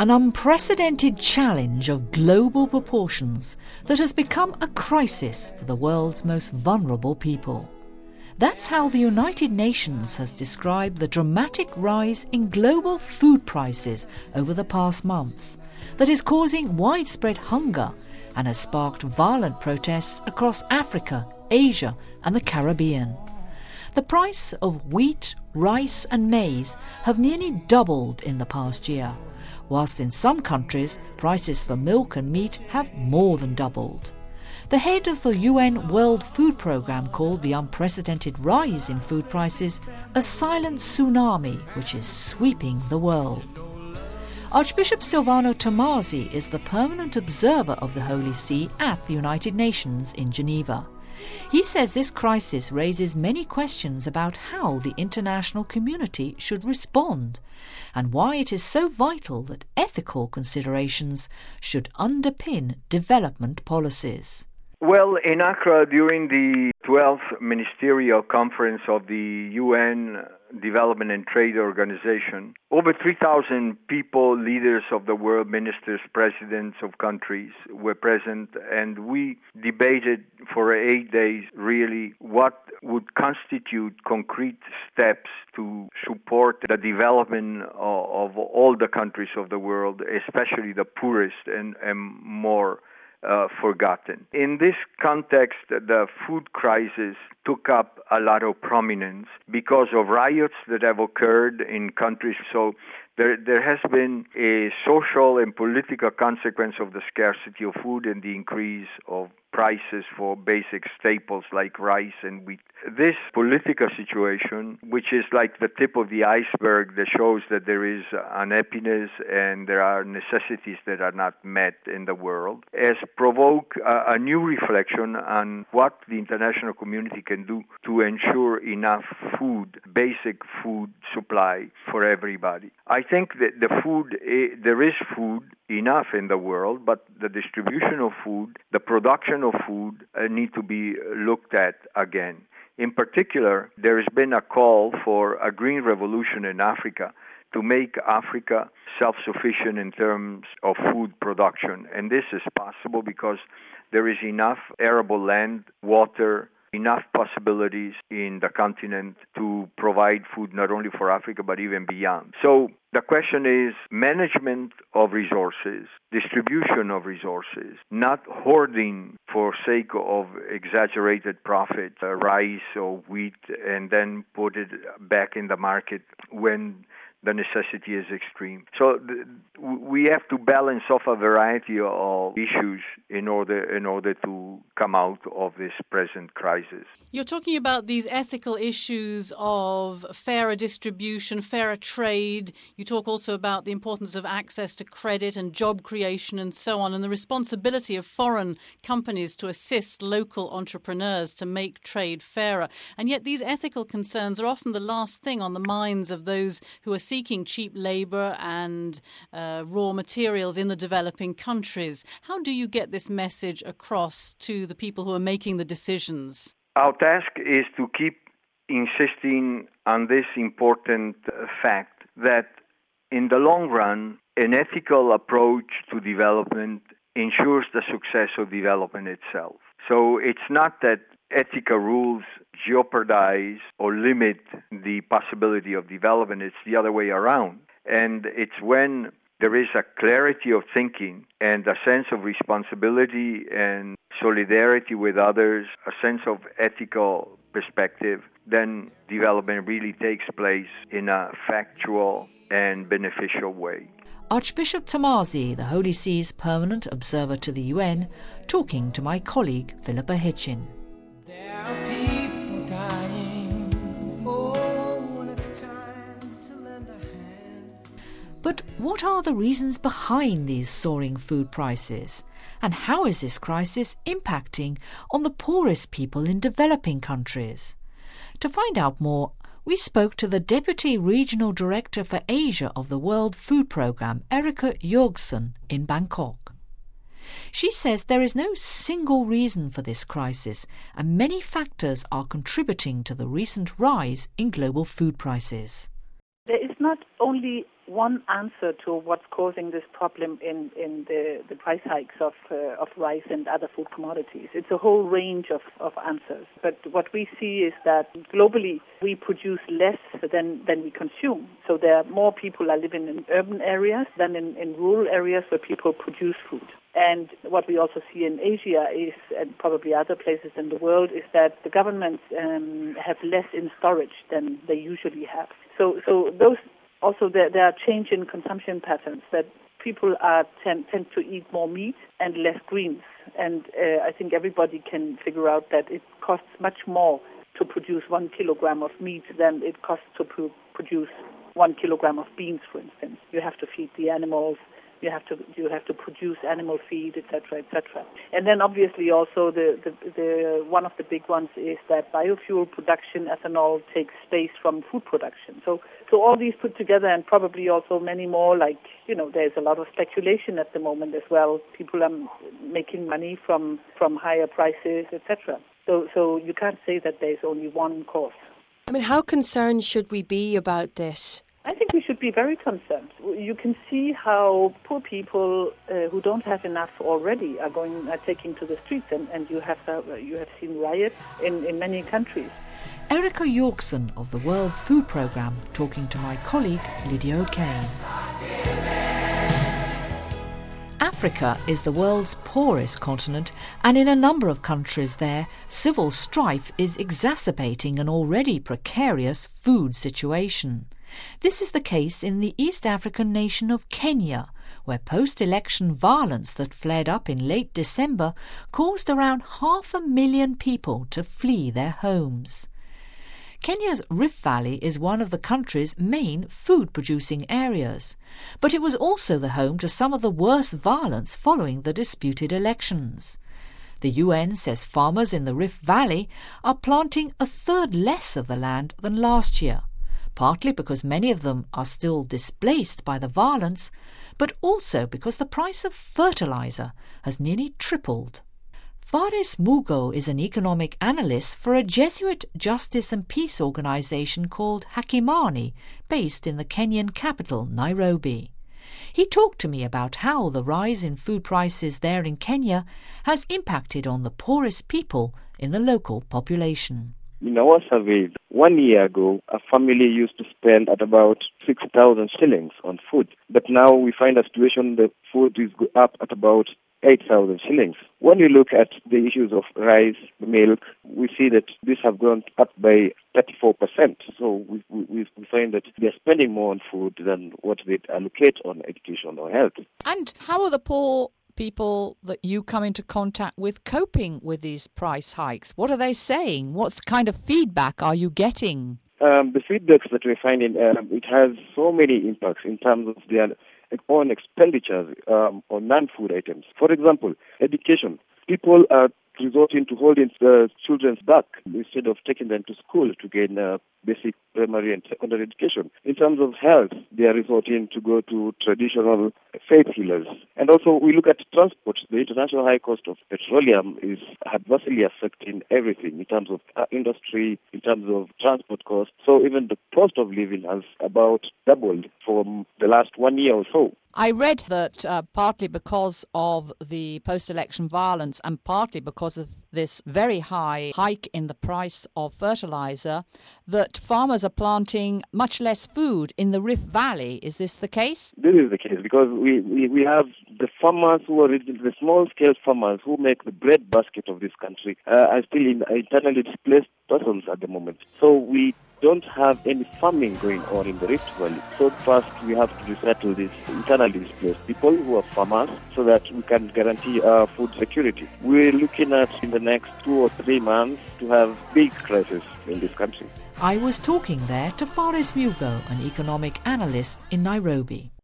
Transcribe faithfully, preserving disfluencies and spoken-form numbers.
An unprecedented challenge of global proportions that has become a crisis for the world's most vulnerable people. That's how the United Nations has described the dramatic rise in global food prices over the past months that is causing widespread hunger and has sparked violent protests across Africa, Asia and the Caribbean. The price of wheat, rice and maize have nearly doubled in the past year, whilst in some countries prices for milk and meat have more than doubled. The head of the U N World Food Programme called the unprecedented rise in food prices a silent tsunami which is sweeping the world. Archbishop Silvano Tomasi is the permanent observer of the Holy See at the United Nations in Geneva. He says this crisis raises many questions about how the international community should respond and why it is so vital that ethical considerations should underpin development policies. Well, in Accra, during the twelfth Ministerial Conference of the U N Development and Trade Organization, over three thousand people, leaders of the world, ministers, presidents of countries were present, and we debated for eight days really what would constitute concrete steps to support the development of, of all the countries of the world, especially the poorest and, and more Uh, forgotten. In this context, the food crisis took up a lot of prominence because of riots that have occurred in countries. So there, there has been a social and political consequence of the scarcity of food and the increase of prices for basic staples like rice and wheat. This political situation, which is like the tip of the iceberg that shows that there is unhappiness and there are necessities that are not met in the world, has provoked a, a new reflection on what the international community can do to ensure enough food, basic food supply for everybody. I think that the food, there is food enough in the world, but the distribution of food, the production of food uh, need to be looked at again. In particular, there has been a call for a green revolution in Africa to make Africa self-sufficient in terms of food production. And this is possible because there is enough arable land, water, enough possibilities in the continent to provide food not only for Africa but even beyond. So the question is management of resources, distribution of resources, not hoarding for sake of exaggerated profit, uh, rice or wheat, and then put it back in the market when the necessity is extreme. So th- we have to balance off a variety of issues in order in order to come out of this present crisis. You're talking about these ethical issues of fairer distribution, fairer trade. You talk also about the importance of access to credit and job creation and so on, and the responsibility of foreign companies to assist local entrepreneurs to make trade fairer. And yet these ethical concerns are often the last thing on the minds of those who are seeking cheap labour and uh, raw materials in the developing countries. How do you get this message across to the people who are making the decisions? Our task is to keep insisting on this important uh, fact that in the long run, an ethical approach to development ensures the success of development itself. So it's not that ethical rules jeopardize or limit the possibility of development. It's the other way around. And it's when there is a clarity of thinking and a sense of responsibility and solidarity with others, a sense of ethical perspective, then development really takes place in a factual and beneficial way. Archbishop Tomasi, the Holy See's permanent observer to the U N, talking to my colleague Philippa Hitchin. There are people dying. Oh, when it's time to lend a hand. But what are the reasons behind these soaring food prices? And how is this crisis impacting on the poorest people in developing countries? To find out more, we spoke to the Deputy Regional Director for Asia of the World Food Programme, Erica Jorgsen, in Bangkok. She says there is no single reason for this crisis, and many factors are contributing to the recent rise in global food prices. There is not only one answer to what's causing this problem in, in the, the price hikes of uh, of rice and other food commodities. It's a whole range of, of answers. But what we see is that globally we produce less than, than we consume. So there are more people are living in urban areas than in, in rural areas where people produce food. And what we also see in Asia is, and probably other places in the world, is that the governments um, have less in storage than they usually have. So, so those also there, there are change in consumption patterns that people are tend, tend to eat more meat and less greens. And uh, I think everybody can figure out that it costs much more to produce one kilogram of meat than it costs to pro- produce one kilogram of beans, for instance. You have to feed the animals. You have to you have to produce animal feed, et cetera, et cetera. And then obviously also the, the the one of the big ones is that biofuel production, ethanol, takes space from food production. So so all these put together, and probably also many more, like, you know, there's a lot of speculation at the moment as well. People are making money from from higher prices, et cetera. So so you can't say that there's only one cause. I mean, how concerned should we be about this? I think we should be very concerned. You can see how poor people uh, who don't have enough already are going, are taking to the streets, and, and you have uh, you have seen riots in, in many countries. Erica Yorkson of the World Food Programme talking to my colleague Lydia O'Kane. Africa is the world's poorest continent, and in a number of countries there, civil strife is exacerbating an already precarious food situation. This is the case in the East African nation of Kenya, where post-election violence that flared up in late December caused around half a million people to flee their homes. Kenya's Rift Valley is one of the country's main food-producing areas, but it was also the home to some of the worst violence following the disputed elections. The U N says farmers in the Rift Valley are planting a third less of the land than last year, partly because many of them are still displaced by the violence, but also because the price of fertilizer has nearly tripled. Faris Mugo is an economic analyst for a Jesuit justice and peace organisation called Hakimani, based in the Kenyan capital, Nairobi. He talked to me about how the rise in food prices there in Kenya has impacted on the poorest people in the local population. In our survey, one year ago, a family used to spend at about six thousand shillings on food. But now we find a situation that food is up at about eight thousand shillings. When we look at the issues of rice, milk, we see that these have gone up by thirty-four percent. So we, we, we find that they're spending more on food than what they allocate on education or health. And how are the poor people that you come into contact with coping with these price hikes? What are they saying? What kind of feedback are you getting? Um, the feedbacks that we're finding, um, it has so many impacts in terms of their own expenditures um, on non-food items. For example, education. People are resorting to holding uh, children back instead of taking them to school to gain uh, basic primary and secondary education. In terms of health, they are resorting to go to traditional faith healers. And also we look at transport. The international high cost of petroleum is adversely affecting everything in terms of uh, industry, in terms of transport costs. So even the cost of living has about doubled from the last one year or so. I read that uh, partly because of the post-election violence and partly because of this very high hike in the price of fertilizer, that farmers are planting much less food in the Rift Valley. Is this the case? This is the case because we, we, we have the farmers who are the small-scale farmers who make the bread basket of this country uh, are still in internally displaced persons at the moment. So we don't have any farming going on in the Rift Valley. So first we have to resettle these internally displaced people who are farmers so that we can guarantee our food security. We're looking at in the next two or three months to have big crisis in this country. I was talking there to Faris Mugo, an economic analyst in Nairobi.